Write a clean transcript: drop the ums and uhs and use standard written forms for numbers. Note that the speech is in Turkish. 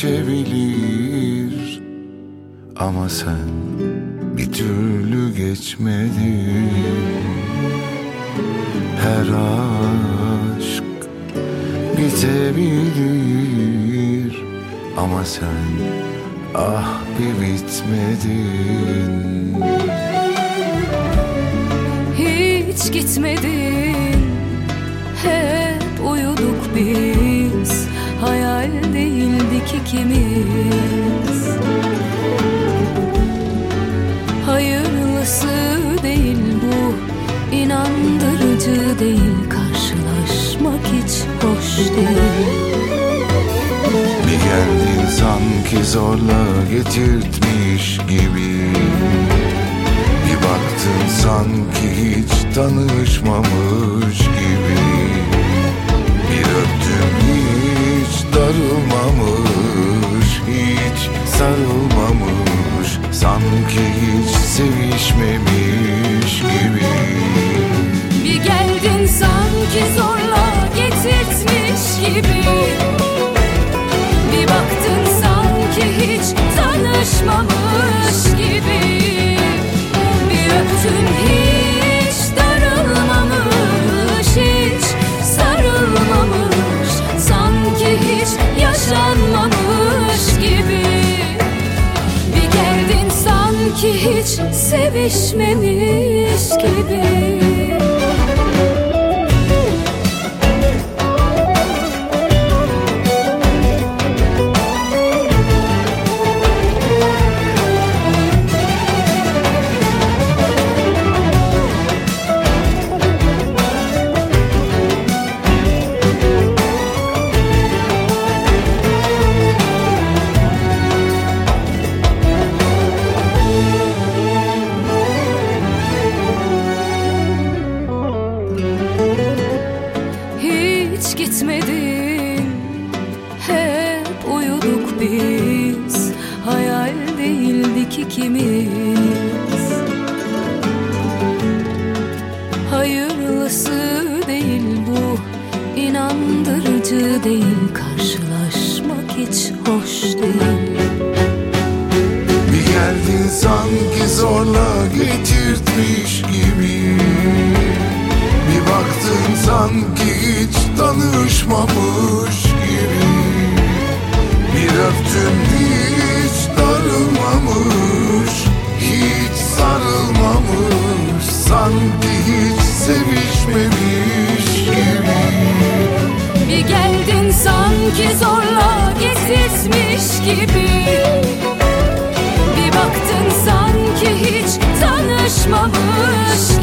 geçebilir. Ama sen bir türlü geçmedin. Her aşk bitebilir. Ama sen ah bir bitmedin. Hiç gitmedin, hep uyuduk biz. Hayal değildik ikimiz. Hayırlısı değil bu, inandırıcı değil. Karşılaşmak hiç hoş değil. Bir geldin sanki zorla getirtmiş gibi. Bir baktın sanki hiç tanışmamış gibi. Bir öptüm hiç darılmamış, hiç sarılmamış, sanki hiç sevişmemiş gibi. Bir geldin sanki zorla getirtmiş gibi. Bir baktın sanki hiç tanışmamış gibi. Bir öptün hiç darılmamış, hiç sarılmamış, sanki hiç yaşanmamış gibi. Bir geldin sanki hiç sevişmemiş gibi. Hiç gitmedin, hep uyuduk biz. Hayal değildik ikimiz. Hayırlısı değil bu, inandırıcı değil. Karşılaşmak hiç hoş değil. Bir geldin sanki zorla getirtmiş gibi. Bir baktın sanki hiç tanışmamış gibi. Bir öptün hiç darılmamış, hiç sarılmamış, sanki hiç sevişmemiş gibi. Bir geldin sanki zorla getirtmiş gibi.